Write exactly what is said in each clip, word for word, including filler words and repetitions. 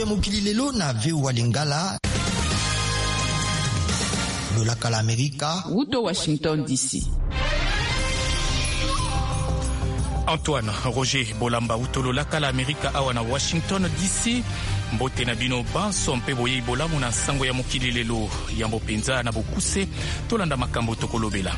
ya mokili lelo na V O A Lingala. Lolaka la Amerika. Wuto Washington D C. Antoine Roger Bolamba Utololaka la Amerika awa na Washington D C. Mbote na bino banso mpe boye bolamu na sango ya mokili lelo yambo penza na bokuse tolanda makambo tokolobela.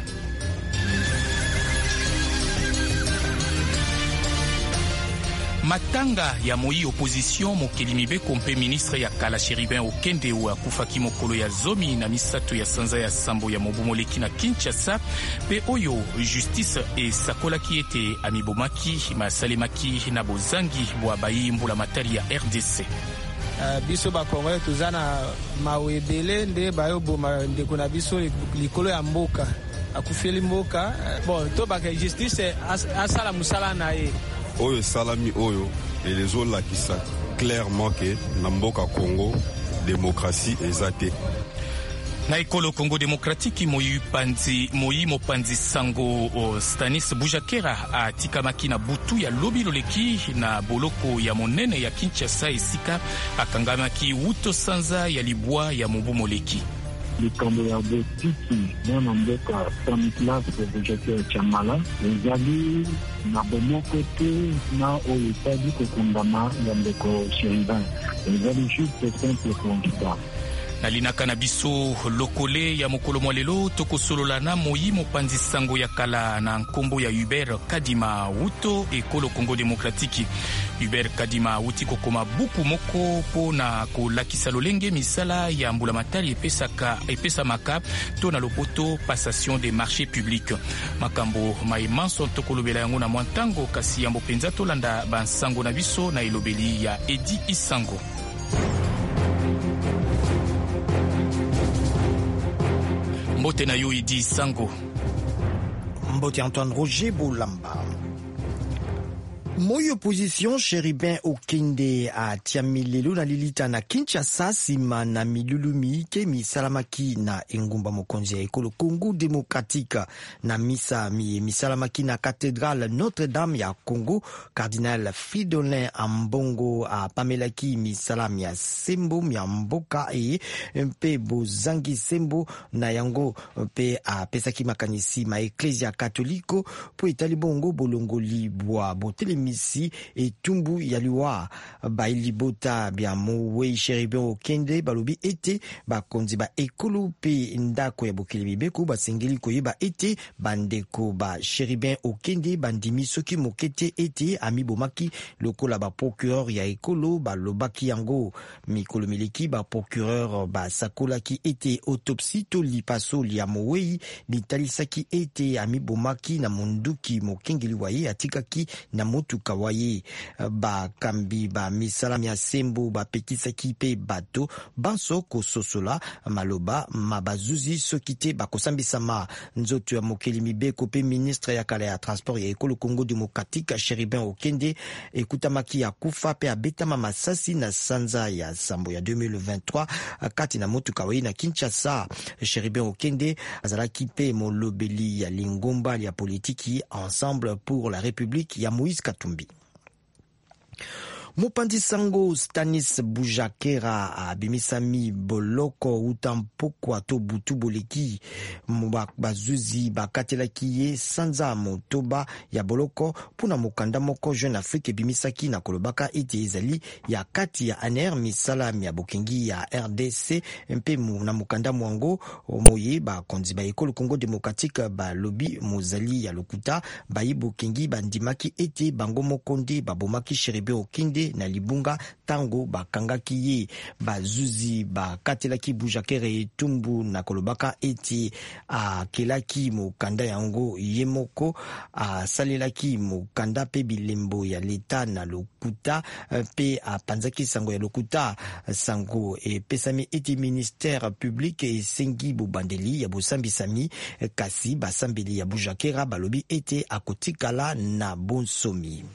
Matanga ya moi opposition mokeli mibeko mpe ministre ya kala Chéribin Okende wa akufaki mokolo ya zomi na misato ya sanza ya sambo ya mobumoleki na Kinshasa pe oyo justice esakolaki ete amibomaki masalemaki na bozangi bwa bayi mbula matari ya R D C. Uh, biso ba Congolais tozana mawebele nde bayo boma ndeko na biso likolo ya mboka akufeli mboka uh, bon to ba justice as, asala musala na ye oyo salami oyo elezolakisa clairement que na mboka Congo démocratie ezate na ekolo Congo démocratique moyi panzi moyi mopanzi sango o Stanis Bujakera atikamaki na butu ya lobi loleki na boloko ya monene ya Kinshasa esika akangamaki wuto sanza ya libwa ya mobu moleki likambo ya botiki mwana mboka Stanislas Bujakera Chamala ezali na bomoko te na oyo etali kokundama ya ndeko Chéribin ezali juste simple constat. Nalinaka na biso lokole ya mokolo mwalelo tokosolola na moyi mopanzi sango ya kala na nkombo ya Hubert Kadima wuto ekolo Congo démocratique. Hubert Kadima wuti kokoma buku moko po na kolakisa lolenge misala ya mbula matari epesaka epesa maka to na lopoto passation des marchés publics. Makambo maimanso tokolobela yango na mwantango kasi yambo penza tolanda bansango na biso na elobeli ya Edi Isango. Mbote na yo Edi Sango. Mbote Antoine Roger Bolamba. Moi opposition Chéribin Okende a tiamilelo na lilita na Kinshasa sima na milulumi ke misalamaki na engumba mokonzi ya ekolo Congo démocratique na misa mi misalamaki na cathédrale Notre-Dame ya Congo. Cardinal Fridolin Ambongo a pamelaki misalam ya sembo ya mboka e mpe bozangi sembo na yango mpe a pesaki makanisi ma Ecclesia Katoliko po etali bongo bolongoli bwa botele misi etumbu yaliwa bailibota bya mowe Chéribin Okende balobi ete bakonzi ba ekolo pe ndako ya bokeli bibeko basengeli koyeba ete bandeko ba Chéribin Okende bandimi soki mokete ete amibomaki lokola ba procureur ya ekolo balobaki yango mikolo mileki ba procureur ba sakolaki ete autopsie to lipaso ya mowe litalisaki ete amibomaki na munduki mokengeli waye atikaki na motu kawaye ba kambi ba misala ya sembo ba petisaki pe bato banso kososola maloba mabazuzi sokite bakosambisama nzoto ya mokeli mibeko pe ministre ya kala ya transport ya ekolo Congo démocratique Chéribin Okende ekutamaki ya kufa pe abetama masasi na sanza ya sambo ya deux mille vingt-trois kati na motu kawaye na Kinshasa. Chéribin Okende azalaki pe molobeli ya lingomba ya politiki Ensemble pour la République ya Moïse Katumbi. Mopanzi sango Stanis Bujakera abimisami boloko utampoko ato butu boleki bazuzi bakatelaki ye sanza motoba ya boloko puna mokanda moko Jeune Afrique bimisaki na kolobaka ete ezali ya kati ya aner misala ya bokengi ya R D C mpe na mokanda mwango moye bakonzi ba ekolo Congo démocratique ba lobi mozali ya lokuta bayi bokengi bandimaki ete bango mokonde babomaki Chéribin Okende na libunga tango bakangaki ye bazuzi bakatelaki Bujakera etumbu na kolobaka eti akelaki mokanda yango ye moko asalelaki mokanda pe bilembo ya leta na lokuta pe apanzaki sango ya lokuta sango epesami eti ministère public esengi bobandeli ya bosambisami kasi basambeli ya Bujakera balobi ete akotikala na bonsomi.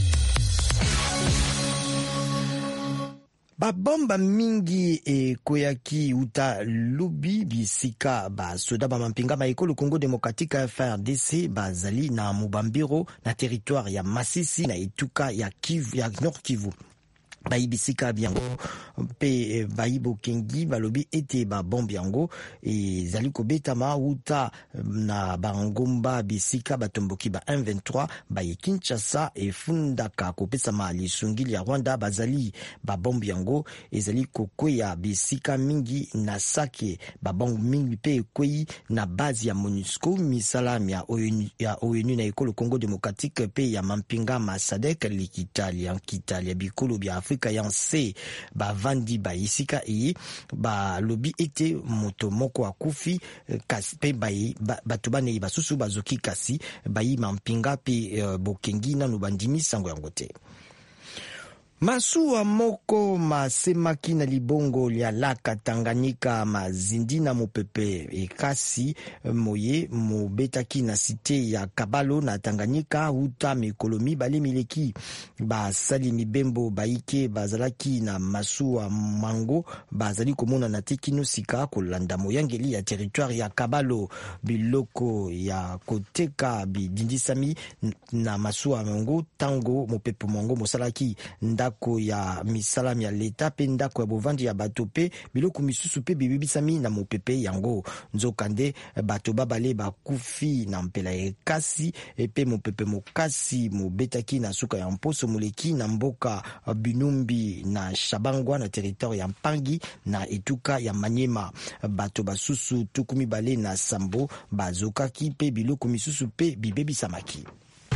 Babomba mingi e koyaki uta lubi bisika ba soda ba mampinga ba ekolo Congo démocratique F R D C bazali na mubambiro na territoire ya Masisi na ituka ya Kivu ya Nord Kivu. bayi bisika biango pe bayi bokengi balobi ete ba bombe yango ezali kobetama uta na bangomba bisika batomboki ba M vingt-trois bayi Kinshasa efundaka kopesama lisungili ya Rwanda bazali ba bombe yango ezali kokwea bisika mingi na Sake ba bombe mingi pe ekwei na base ya MONUSCO misalami ya ONU, ya ONU na ekolo Congo Démocratique pe ya mampinga masadek likitali ya kitali ya bikolo bya Afrika yanse ba vandi ba isika e ba lobi ete moto moko akufi kasi pe bayi bato bane basusu bazoki kasi bayi mampinga pe uh, bokengi nanu bandimi sango yango te. Masuwa moko masemaki na libongo lya laka Tanganyika mazindi na mopepe ekasi moye mobetaki na site ya Kabalo na Tanganyika uta mikolo mibale mileki basali mibembo baike bazalaki na masuwa mango bazali komona na tekino sika kolanda moyangeli ya territoire ya Kabalo biloko ya koteka bidindisami na masuwa mango tango mopepe mango mosalaki nda ko ya misalami ya leta pe ndako ya bovandi ya bato pe biloko misusu pe bibibisami na mopepe yango nzokande bato babale bakufi na mpela ekasi epe mopepe mokasi mobetaki na suka ya mposo moleki na mboka Binumbi na Shabangwa na territoire ya Mpangi na etuka ya Manyema bato basusu tukumi bale na Sambo bazokaki pe biloko misusu pe bibebisamaki.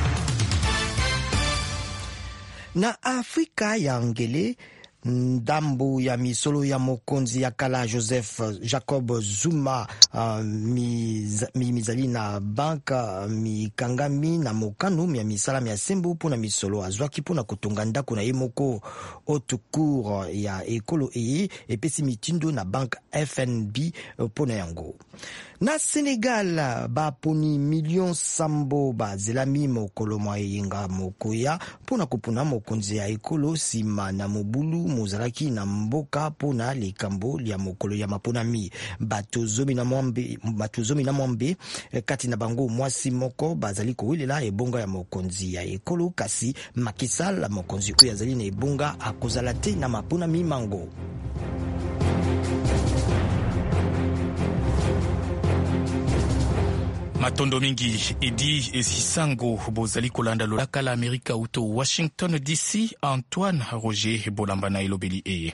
Na Afrika ya ngele ndambo ya misolo ya mokonzi ya kala Joseph Jacob Zuma uh, miz, mizali na banka mikangami na mokano ya misala ya sembo pona misolo azwaki pona kotonga ndako na yemoko autocour ya ekolo eye epesi mitindo na bank F N B pona yango. Na Senegal baponi million sambo bazelami mokolo mwa yenga mokoya pona kopona mokonzi ya ekolo sima na mobulu mozalaki na mboka pona likambo ya mokolo ya maponami bato zomi na mwambe bato zomi na mwambe kati na bango mwasi moko bazali kowelela ebonga ya mokonzi ya ekolo kasi Macky Sall mokonzi oyo azali na ebonga akozala te na maponami mango. Matondo mingi edi esisango bozali kolanda lolaka la Amerika uto Washington D C. Antoine Roger Bolamba na elobeli eye.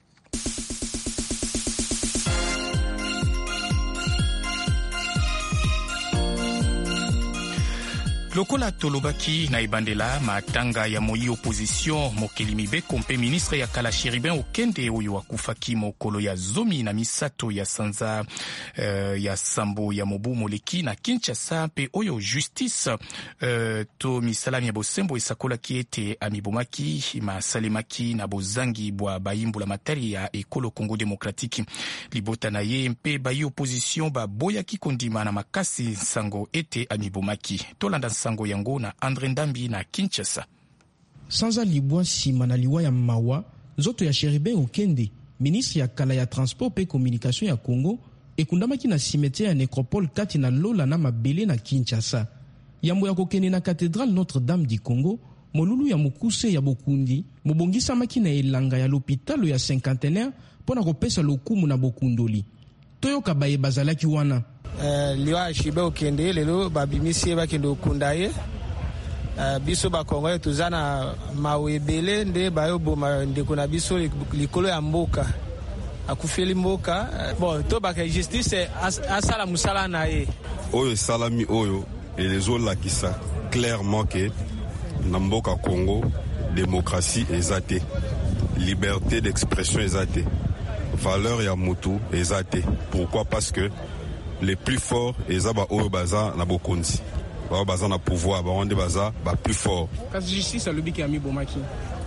Lokola tolobaki na ibandela matanga ya moyi opposition mokeli mibeko mpe ministre ya kala Chéribin Okende oyo akufaki mokolo ya zomi na misato ya sanza uh, ya sambo ya mobu moleki na Kinshasa pe oyo justice uh, to misalami ya bosembo esakolaki ete amibomaki masalemaki na bozangi bwa bayimbula matari ya ekolo Congo Démocratique libota na ye mpe bayi opposition baboyaki kondima na makasi sango ete amibomaki tolanda sango yango na Andre Ndambi na Kinshasa. Sanza libwa sima na liwa ya mawa nzoto ya Chéribin Okende ministre ya kala ya transport pe communication ya Congo ekundamaki na cimetière ya nécropole kati na lola na mabele na Kinshasa. Yambo ya kokende na cathédrale Notre-Dame du Congo molulu ya mokuse ya bokundi mobongisamaki na elanga ya l'hôpital ya cinquantenaire pona kopesa lokumu na bokundoli toyoka baye bazalaki wana. Uh, liwa Chéribin Okende lelo babimisi bakende okundaye uh, biso bakongo tuzana mawebele nde bayo boma ndeko na biso likolo ya mboka akufeli mboka uh, bon to baka justice as, asala musala na ye oyo salami oyo elezo lakisa clairement que na mboka Congo démocratie ezate liberté d'expression ezate valeur ya mutu ezate. Pourquoi? Parce que les plus forts ezaba oyo baza na bokonzi ba baza na pouvoir ba onde baza ba plus fort kasi justice alobiki ami bomaki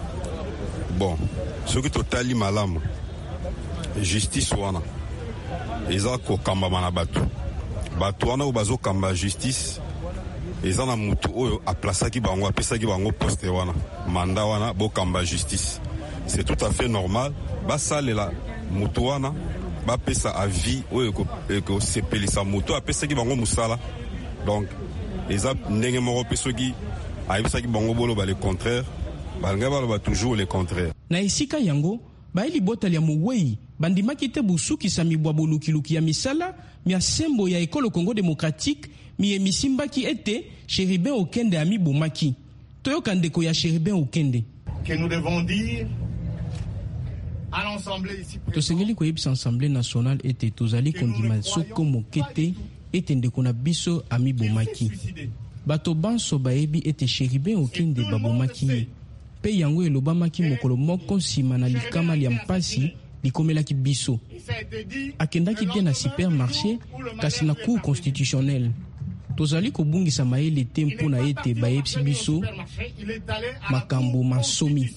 bon ce qui totali malamu justice wana eza ko kamba mana batu batu wana obazo kamba justice eza na mutu oyo aplasaki bango apesaki bango poste wana manda wana bo kamba justice. C'est tout à fait normal basalela mutu wana bapesa avis oyo ko sepelisa moto apesa ki bango musala donc eza ndenge moko pesoki ayebisaki bango bolo ba le contraire balinga baloba toujours le contraire. Na esika yango baeli botali ya mowei bandimaki te busukisa mibwa bolukiluki ya misala mia sembo ya ekolo Congo démocratique mi emisimbaki ete Chérubin Okende amibomaki. Toyoka ndeko ya Chérubin Okende. Que nous devons dire à l'Assemblée ici présente. Tosengeli koyebisa Assemblée nationale ete tozali kondima soko mokete ete ndeko na biso amibomaki. Bato banso bayebi ete Chérubin Okende babomaki. Pe yango elobamaki mokolo moko nsima na likama lia mpasi likomelaki biso. Akendaki te na supermarché kasi na cour constitutionnelle. Tozali kobungisa mayele te mpona ete bayebisi biso makambo masomi.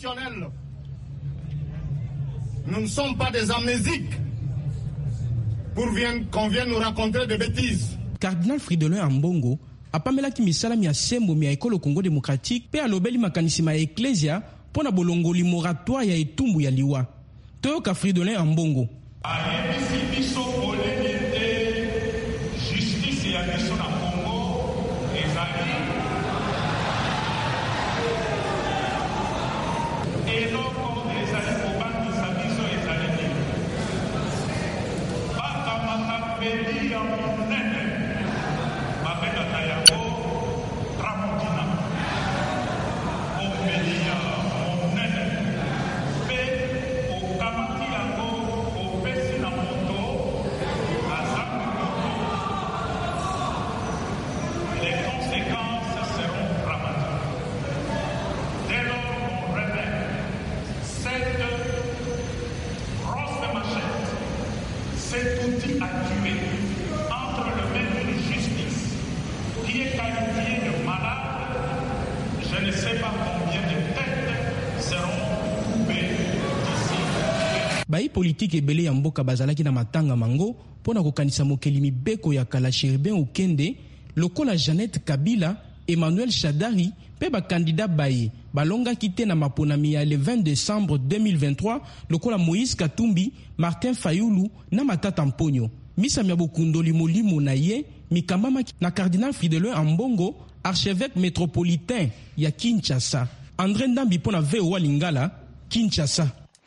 Nous ne sommes pas des amnésiques pour qu'on vienne nous raconter des bêtises. Cardinal Fridolin Ambongo apamelaki misala mia sembo mia ekolo Congo démocratique pe alobeli makanisi ma ecclesia pona bolongoli moratoire ya etumbu ya liwa. Toyoka Fridolin Ambongo. Bayi politique ebele ya mboka bazalaki na matanga mango pona kokanisa mokeli mibeko ya kala Chérubin Okende lokola Jeannette Kabila, Emmanuel Shadari pe ba candidat baye balonga kite na maponami ya le vingt décembre deux mille vingt-trois lokola Moïse Katumbi, Martin Fayulu na Matata Mponyo. Misa mia bokundoli molimo na ye mikamama na Cardinal Fridolin Ambongo, archevêque métropolitain ya Kinshasa. André Ndambi pona V O A Lingala, Kinshasa.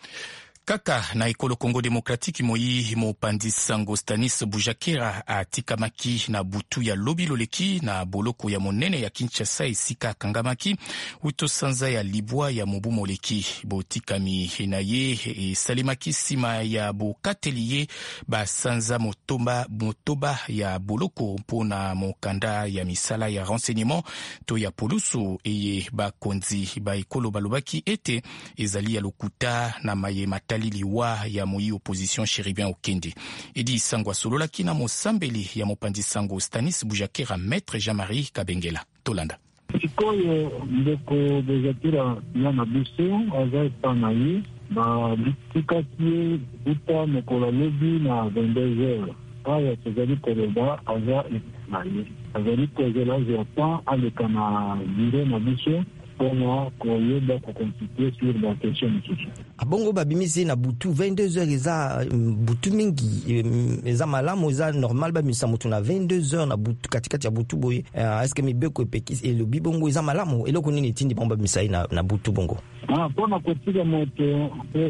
Kaka na ekolo Congo démocratique moyi mopanzi sango Stanis Bujakera atikamaki na butu ya lobi loleki na boloko ya monene ya Kinshasa esika kangamaki utosanza ya libwa ya mobu moleki botikami na ye esalimaki sima ya bokateliye basanza motoba motoba ya boloko mpona mokanda ya misala ya renseignement to ya polusu eye bakonzi ba ekolo balobaki ete ezali ya lokuta na maye liwa ya moi opposition Chérubin Okende. Edi sangwa sololaki na mosambeli ya mopanzi sango Stanis Bujakera maître Jean-Marie Kabengela. Tolanda. Sikoyo ndeko Bujakera yana biso aza pana ye ba bitikaki uta mokolo lobi na vingt-deux heures. Aya tozali koloba aza na ye. Azali kozela zerpan aleka na biro na biso pona koyeba kokonsulter sur la question misusu. Abongo babimisi na butu vingt-deux heures eza butu mingi eza malamu eza normal babimisa mutu na vingt-deux heures na butu katikati ya butu boye. Est-ce que mibeko epekisi elobi bongo eza malamu eloko nini tindi bomba babimisa na, na butu bongo? Ah, pona kotika moto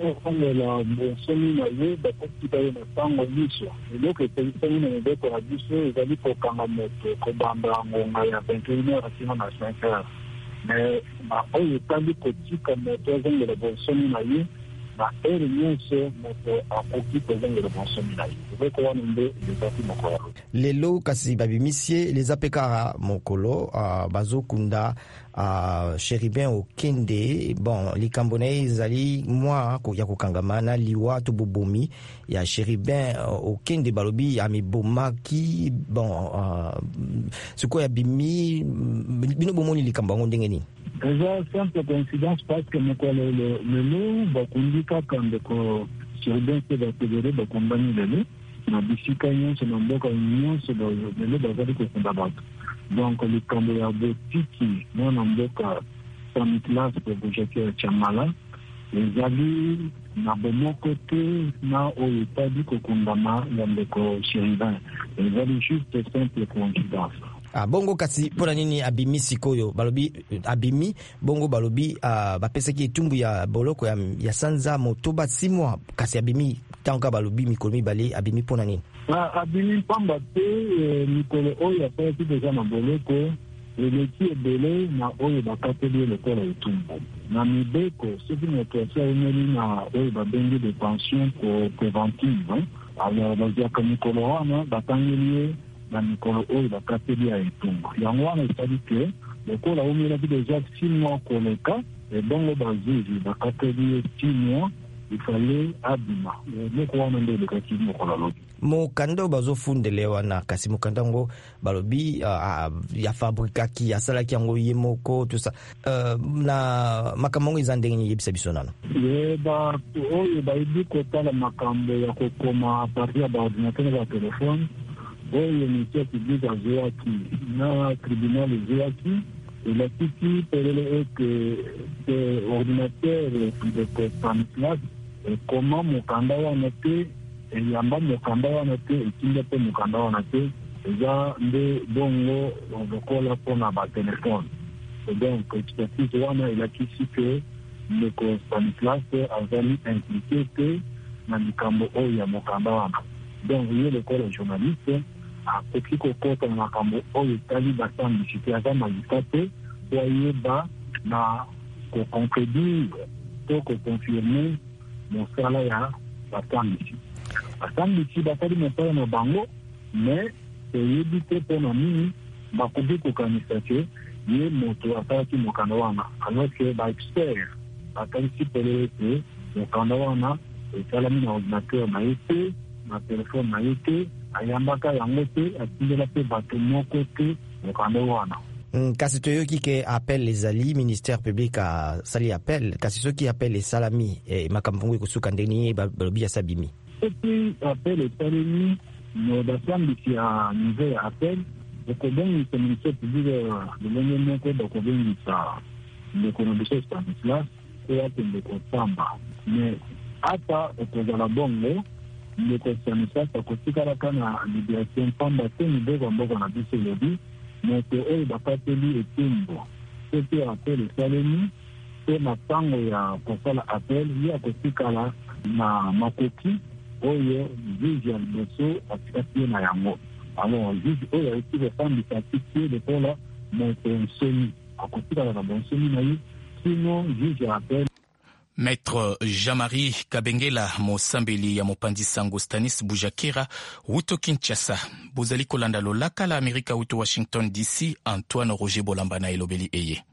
ongela bosoni na ye bakotika ye na tango biso eloko epekisani na mibeko na biso ezali kokanga moto kobamba ngonga ya vingt et une heures asino na cinq heures. Mais ma oyo tandi kotika moto azongela bosoni na ye na ere nyonso moto akoki kozongela bosoni na ye ezoko wana nde ezaki mokolo lelo kasi babimisie leza peka mokolo uh, bazokunda uh, Chérubin Okende bon likambo na ezali mwa ya kokangamana liwa to bobomi ya Chérubin uh, Okende balobi amibomaki bon uh, siko ya bimi bino bomoni likambo ngo ndenge ni eza simple coïncidence parce que mokolo lelo bakundi kaka ndeko Chérubin se bategere bakombani lelo na bisika nyonso na mboka nyonso lelo bazali kokunda bato donc likambo ya botiki mwana mboka Stanislas Bujakera Chamala ezali na bomoko te na oyo etali kokundama ya ndeko Chérubin ezali juste simple coïncidence. Ah, bongo kasi pona nini abimi sikoyo balobi abimi bongo balobi uh, bapesaki etumbu ya boloko ya, ya sanza motoba six mois kasi abimi tanka balobi mikolo mibale abimi pona nini? Ah, abimi pamba te eh, mikolo oyo asalaki deja na boloko eleki ebele na oyo bakateli lokola etumbu na mibeko soki moto asi aemeli na oyo babengi de pension préventive. Alors baziaka mikolo wana batangeli ye na mikolo oyo bakateli ya etumbu yango wana esali ke lokola omelaki deja six mois koleka ebongo bazuzi bakateli ye six mois ifale abima moko wana nde elekaki mokola lobi mokanda bazofundele wana kasi mokanda yango balobi uh, ya fabrikaki asalaki yango ye moko tout ça uh, na makambo yango eza ndenge yebisa biso nano ye bato oyo bayebi kotala makambo ya kokoma apartir ya baordinateur na batelefone oyo ministère public azwaki na tribunal ezwaki elakisi pelele eke te ordinateur de Stanislas ekoma mokanda wana te eyamba mokanda wana te etinda mpe mokanda wana te eza nde bongo lokola mpona batelefone. Donc expertise wana elakisi ke ndeko Stanislas azali impliqué te na likambo oyo ya mokanda wana. Donc ye lokola journaliste akoki kokota na makambo oyo etali basambisi te aza magika te po ayeba na kocontredire to koconfirme mosala ya basambisi. Basambisi basali mosala na bango me eyebi te mpona nini bakoki kokanisa ke ye moto asalaki mokanda wana alors ke baexpert batalisi pelele te mokanda wana esalami na ordinateur na ye te na telefone na ye te ayambaka yango te atindela mpe bato moko te mokanda wana. Mm, kasi toyoki ke appel ezali ministère public asali appel kasi soki appel esalami eh, makambo ngo ekosuka ndeni balobi ya sabimi soki appel esalemi no basambisi ya niveau ya appel okobongisa ministère public lolenge moko bakobongisa ndeko na biso Stanislas po akende kosamba me ata okozala bongo ndeko Stanislas akotikalaka na libération pamba te mibeko mboka na biso lobi moto oyo bakateli etumbu soki appel esalemi te na ntango ya kosala appel ye akotikala na makoki oyo juge ya liboso atikaki ye na yango. Alors juge oyo aeti kosambisa atiki ye lokola moto nsoni akotikala na bonsoni na ye sino juge ya appel. Maître Jean-Marie Kabengela mosambeli ya mopanzi sango Stanis Bujakera wuto Kinshasa bozali kolanda lolaka la Amerika wuto Washington D C Antoine Roger Bolamba na elobeli eye.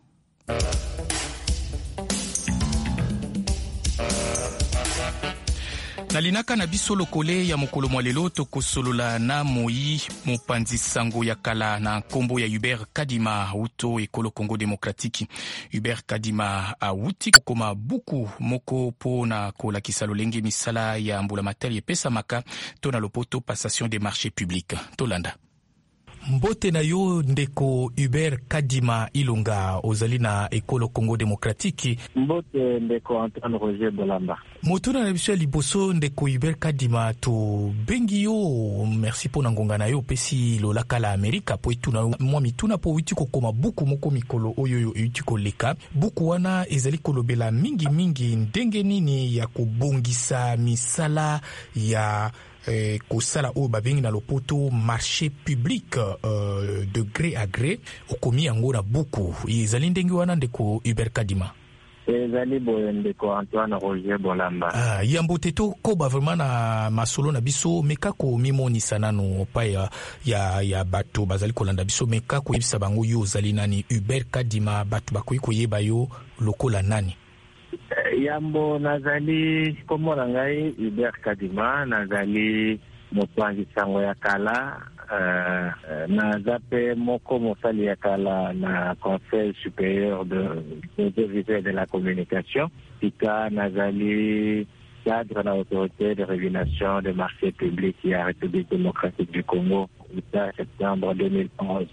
nalinaka na biso lokole ya mokolo mwa lelo tokosolola na moi mopanzi sango ya kala na nkombo ya Hubert Kadima uto ekolo Congo Démocratique. Hubert Kadima awuti kokoma buku moko po na kolakisa lolenge misala ya mbula materi epesamaka to na lopoto passation des marchés publics. Tolanda. Mbote na yo ndeko Hubert Kadima Ilunga ozali na ekolo Congo Démocratique. Mbote ndeko Antoine Roger Bolamba. Motuna na biso liboso ndeko Hubert Kadima to bengi yo merci po na ngonga na yo pesi lolaka la Amerika po ituna mwa mituna po witi kokoma buku moko mikolo oyo yo yuti koleka buku wana ezali kolobela mingi mingi ndenge nini ya kubongisa misala ya Eh, kosala oyo babengi na lopoto marché public euh, de gré à gré okomi yango na buku ezali ndenge wana ndeko Hubert Kadima. ezali boye ndeko Antoine Roger Bolamba. Ah, yambo teto koba vraiment na masolo na biso mekako mimonisa nano pa ya, ya, ya bato bazali kolanda biso mekako yebisa bango yo ozali nani Hubert Kadima bato bakoyi koyeba yo lokola nani. Yambo nazali komo na ngai Hubert Kadima nazali mopanzi sango ya kala uh, nazape moko mosali ya kala na Conseil supérieur de l'audiovisuel de la communication tika nazali cadre na autorité de régulation des marchés publics ya République démocratique du Congo jusqu'à septembre deux mille onze.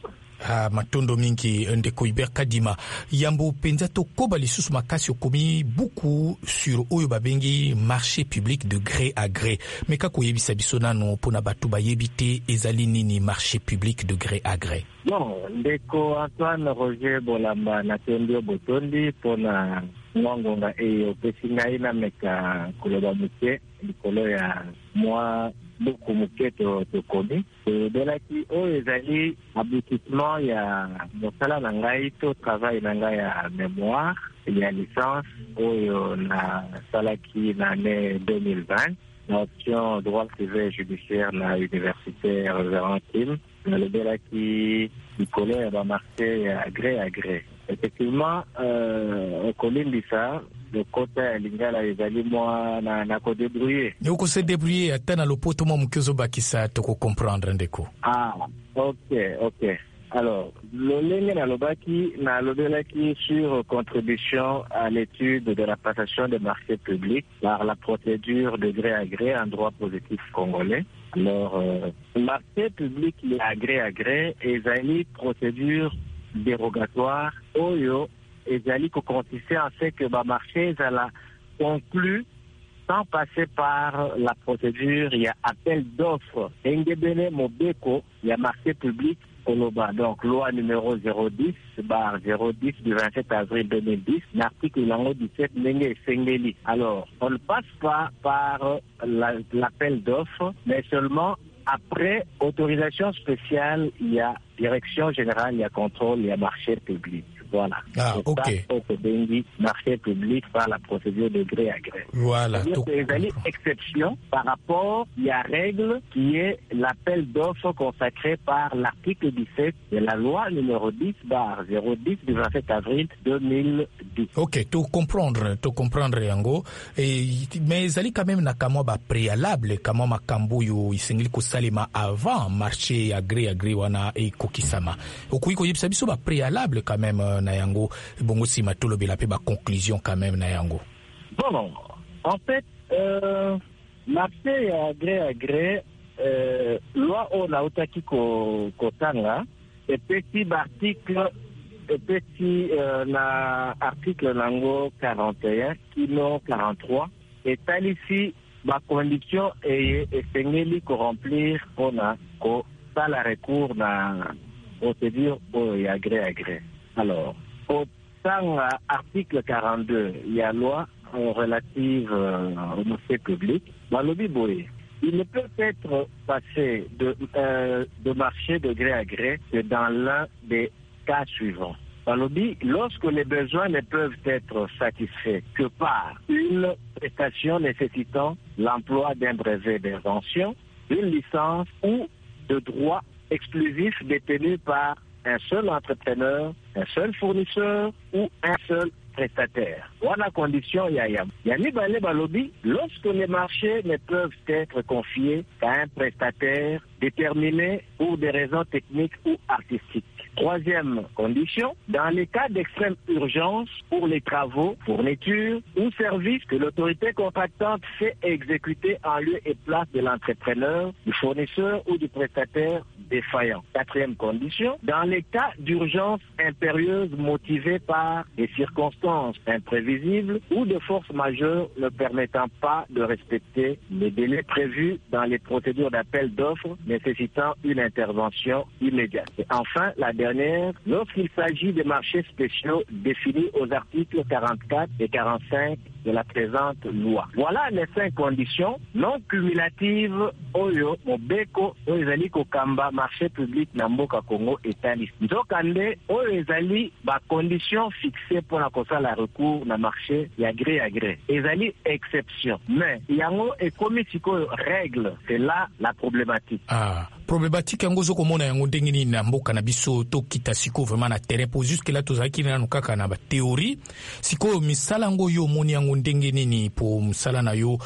Ah, matondo mingi ndeko Hubert Kadima yambo penza to koba lisusu makasi okomi beaucoup sur oyo babengi marché public de gré à gré. Mais kako yebisa biso nano pona batu bayebite ezali nini marché public de gré à gré? Bon, ndeko Antoine Roger Bolamba na Tendio Botondi pona mwangonga eyo pesinga ina meka kuloba muke likolo ya mwa beaucoup muketo to komi de la ki o ezali aboutissement ya mosala na ngai to travail na ngai ya mémoire ya licence oyo na salaki na année deux mille vingt na option droit privé judiciaire na université Reverend Kim na le de la ki likolo ya ba marché ya gré à gré. Effectivement, euh, au Colombisa, le côté lingala ezali moi na na ko débrouiller. Ne ko se débrouiller atana lo poto mo mkezo bakisa to ko comprendre ndeko. Ah, OK, OK. Alors, le lenge na lobaki na lobelaki sur contribution à l'étude de la passation des marchés publics par la procédure de gré à gré en droit positif congolais. Alors, euh, marché public à gré à gré ezali procédure dérogatoire oyo ezali ko consistait en fait que ba marché zala conclu sans passer par la procédure, il y a appel d'offres engebene mobeko il y a marché public Koloba. Donc loi numéro zéro dix barre zéro dix du vingt-sept avril deux mille dix, l'article numéro dix-sept Nenge Sengeli. Alors on ne passe pas par la, l'appel d'offres, mais seulement après autorisation spéciale, il y a direction générale, il y a contrôle, il y a marché public. Voilà. Ah, c'est ok. ça, c'est marché public par la procédure de gré à gré. Voilà. C'est une exception par rapport, il y a règle qui est l'appel d'offres consacré par l'article dix-sept de la loi numéro dix barre zéro dix du vingt-sept avril deux mille dix. Ok, tout comprendre, tout comprendre yango. Et, mais zali quand même na kamo ba préalable, kamo makambo yo isengili ko salima avant marché à gré à gré wana e kokisama. Okuyi ko yebisa biso ba préalable quand même na yango bongo si matolo bela pe ba conclusion quand même na yango. Bon, non. En fait, euh, marché à gré à gré, euh, loi on a otaki ko kotanga et petit article et petit euh, na article nango quarante et un kilo quarante-trois et tal ici ma condition est essengeli ko remplir on a ko sala recours na procédure au y a gré à gré. Alors, au temps article quarante-deux, il y a loi relative euh, au marché public. Dans le Biboé, il ne peut être passé de, euh, de marché de gré à gré que dans l'un des cas suivants. Dans le B, lorsque les besoins ne peuvent être satisfaits que par une prestation nécessitant l'emploi d'un brevet d'invention, une licence ou de droit exclusif détenu par un seul entrepreneur, un seul fournisseur ou un seul prestataire. Voilà la condition yayam. Yani balé balobi, lorsque les marchés ne peuvent être confiés à un prestataire déterminé pour des raisons techniques ou artistiques. Troisième condition, dans les cas d'extrême urgence pour les travaux, fournitures ou services que l'autorité contractante fait exécuter en lieu et place de l'entrepreneur, du fournisseur ou du prestataire défaillant. Quatrième condition, dans les cas d'urgence impérieuse motivée par des circonstances imprévisibles ou de force majeure ne permettant pas de respecter les délais prévus dans les procédures d'appel d'offres nécessitant une intervention immédiate. Et enfin, la dernière, lorsqu'il s'agit des marchés spéciaux définis aux articles quarante-quatre et quarante-cinq de la présente loi. Voilà les cinq conditions non cumulatives oyo mobeko oyo ezali kokamba marché public na mboka Congo etali. Nzokande oyo ezali ba conditions fixées pour la kosala recours na marché ya gré à gré. Ezali exception. Mais yango ekomi sikoyo règle, c'est là la problématique. Ah, problématique yango zokomona yango ndenge nini na mboka na biso to kita siko vraiment na terrain pour jusque là tozaki na nukaka na ba théorie siko misala ngo yo moni yango ndenge nini po misala na yo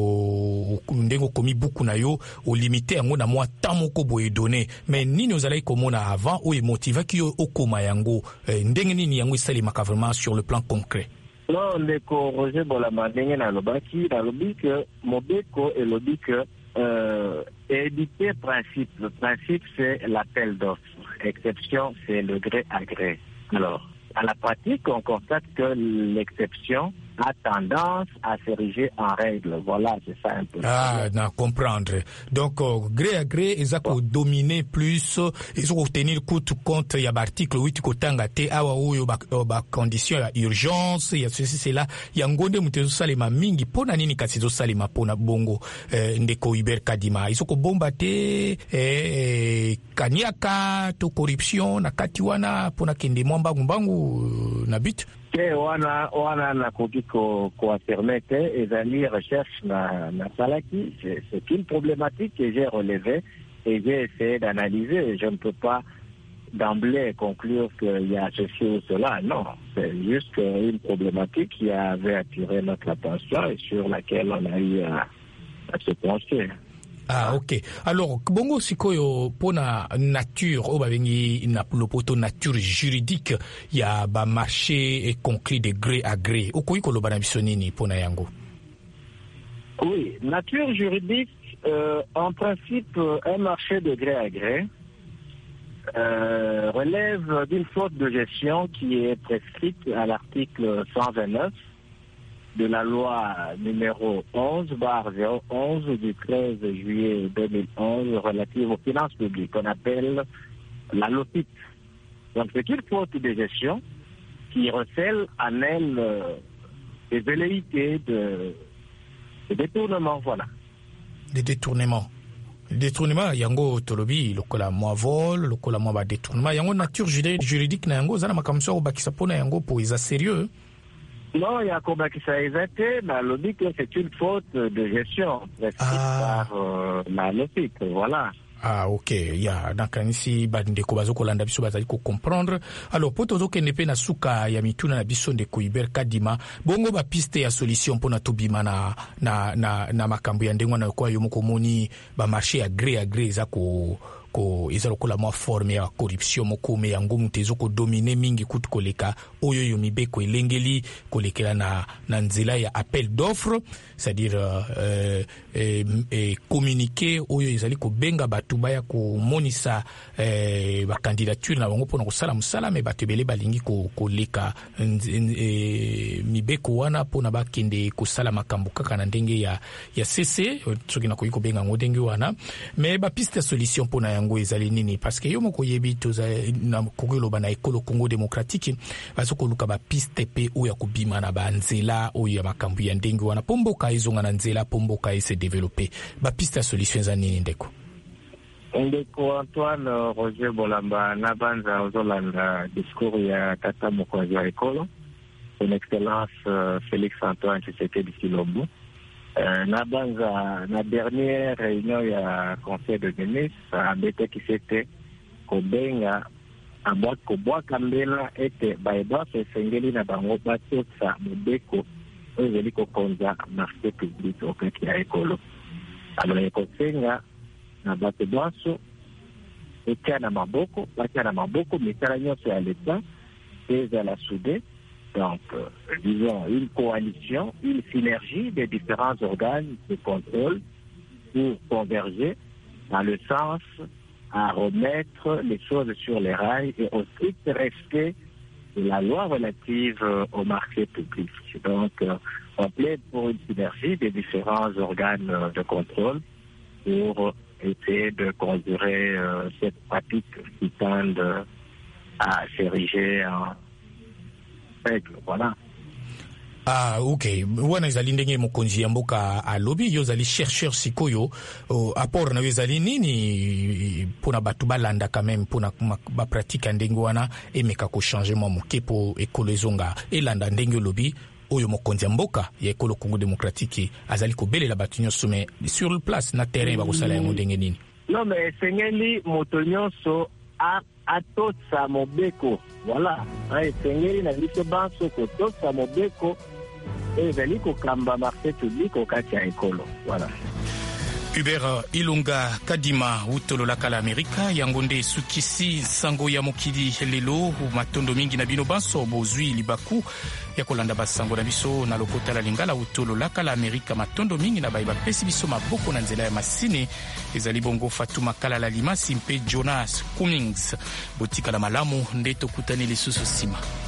o ndenge komi buku na yo o limité yango na mwa tamoko boye donné mais nini ozalaki komona avant o emotiva ki yo okoma yango eh, ndenge nini yango isali maka vraiment sur le plan concret. Non, ndeko Roger Bolama ndenge na lobaki na lobi que mobeko et lobi que euh, éditer principe. Le principe, c'est l'appel d'offres. Exception, c'est le gré à gré. Alors, à la pratique, on constate que l'exception a tendance à s'ériger en règle. Voilà, c'est ça un peu. Ah, non, comprendre. Donc, euh, gré à gré, ils ont dominer plus, ils ont tenir compte, il y a l'article huit kotanga te, awa ou ba condition ya urgence, il y a ceci, c'est là, il y a ngonde mutezo salima mingi, pona nini kasizo salima pona bongo, eh, ndeko Hubert Kadima. Ils ont bomba te, eh, kanyaka, to corruption, na katiwana, pona kende mwamba mbangu, na but. Ke wana wana na kokiko ko affirmer que ezali recherche na na salaki, c'est c'est une problématique que j'ai relevée et j'ai essayé d'analyser. Je ne peux pas d'emblée conclure qu'il y a ceci ou cela. Non, c'est juste une problématique qui avait attiré notre attention et sur laquelle on a eu à, à se pencher. Ah, ok. Alors, bongo sikoyo pona nature, o babengi na lopoto nature juridique, ya ba marché et conclu de gré à gré. Okoyi koloba na biso nini pona yango? Oui, nature juridique, euh, en principe, un marché de gré à gré euh, relève d'une faute de gestion qui est prescrite à l'article cent vingt-neuf de la loi numéro onze barre zéro onze du treize juillet deux mille onze relative aux finances publiques, qu'on appelle la LOPIT. Donc c'est une faute de gestion qui recèle en elle euh, des velléités de, de détournement, voilà. Des détournements. Détournement, yango tolobi, lokola moi vol, lokola moi ba détournement, yango nature juridique na yango, zana makamso bakisa pona yango po isa sérieux. Non, il y a combat qui s'est exacté, mais le dit que c'est une faute de gestion prescrite ah. par euh, la LOPIT, voilà. Ah, ok, il y a nakanisi bandeko bazoko landa biso bazali ko comprendre. Alors poto zo kenepe na suka ya mituna na biso ndeko Hubert Kadima, bongo ba piste ya solution pona tobima na na na, na makambo ya ndengwa na kwa yo moko moni ba marché ya gré à gré za ko ko ezalo kola mo forme ya corruption moko me yango mutezo ko dominer mingi kutu koleka oyo yo mibeko elengeli kolekela na na nzela ya appel d'offre, c'est-à-dire euh, euh, euh, communiquer oyo ezali ko benga batu baya ko monisa euh, ba candidature na bango pona ko sala musala me batebele balingi ko koleka euh, mibeko wana pona ba kende ko sala makambo kaka na ndenge ya ya C C soki na ko yiko benga ngodenge wana me ba piste solution pona yango ezali nini parce que yo moko yebi toza na kokelo bana ekolo Congo démocratique basoko luka ba piste pe o ya kubima na ba nzela o ya makambu ya ndenge wana pomboka izonga na nzela pomboka ese développer ba piste solution za nini ndeko ndeko Antoine Roger Bolamba na banza ozolanda discours ya tata mokonzi wa ekolo son excellence uh, Félix Antoine Tshisekedi Tshilombo. Euh, na banza na dernière réunion ya conseil de ministres ambete qui c'était kobenga abwa kobwa kambela ete baeba sengeli na bango batotsa mobeko ezeli kokonza marché public okati ya ekolo alors ekosenga na bato bwaso etia na maboko batia na maboko misala nyonso ya l'État ezala soudé. Donc, euh, disons, une coalition, une synergie des différents organes de contrôle pour converger dans le sens à remettre les choses sur les rails et au strict respect de la loi relative euh, au marché public. Donc, euh, on plaide pour une synergie des différents organes euh, de contrôle pour essayer de conduire euh, cette pratique qui tend à s'ériger en voilà. Ah, ok. Wana ezali ndenge mokonzi ya mboka alobi yo zali chercheur sikoyo uh, apport na yo zali nini pona batu balanda quand même pona ba pratique ndenge wana emeka ko changer mo moke po ekolo ezonga elanda ndenge lobi oyo mokonzi ya mboka ya ekolo Congo démocratique azali ko belela batu nyonso mais sur le place na terrain ba ko sala yango ndenge nini. Non mais sengeli moto nyonso a atotsa mobeko voilà ay sengeli na biso banso ko totsa mobeko ezali kokamba marché public okati ya ekolo voilà. Hubert Ilunga Kadima utolola kala Amerika yangonde sukisi sango ya mokili lelo matondo mingi na bino banso bozwi libaku ya kolanda basango na biso na lokota la lingala utolola kala Amerika matondo mingi na baiba pesi biso maboko na nzela ya masine ezali bongo Fatuma Kala la Limasi mpe Jonas Cummings botika la malamu ndeto kutani lisusu sima.